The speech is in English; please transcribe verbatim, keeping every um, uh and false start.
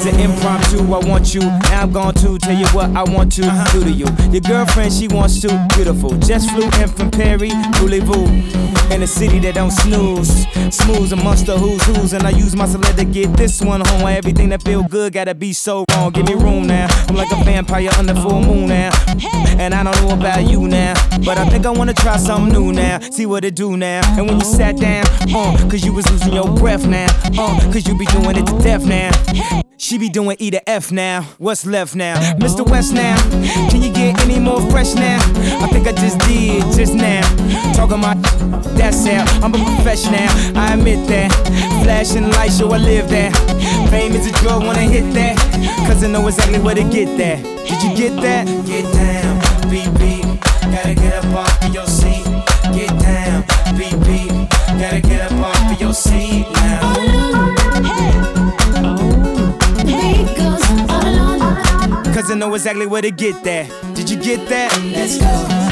It's an impromptu, I want you. Now I'm going to tell you what I want to uh-huh. do to you. Your girlfriend, she wants to. Beautiful. Just flew in from Perry, Voulez-vous. In a city that don't snooze. Smooth amongst the who's who's. And I use my select to get this one home. Where everything that feel good gotta be so wrong. Give me room now. I'm like a vampire under full moon now. And I don't know about you now, but I think I wanna try something new now. See what it do now. And when you sat down, uh, cause you was losing your breath now. Uh, cause you be doing it to death now. She be doing E to F now. What's left now? Mister West now. Can you get any more fresh now? I think I just did just now. Talking my that's how I'm a professional. I admit that. Flashing lights, yo, I live that. Fame is a drug, wanna hit that. Cause I know exactly where to get that. Did you get that? Get down, B B. Gotta get up off of your seat. Get down, B B. Gotta get up off of your seat now. Cause I know exactly where to get that. Did you get that? Let's go.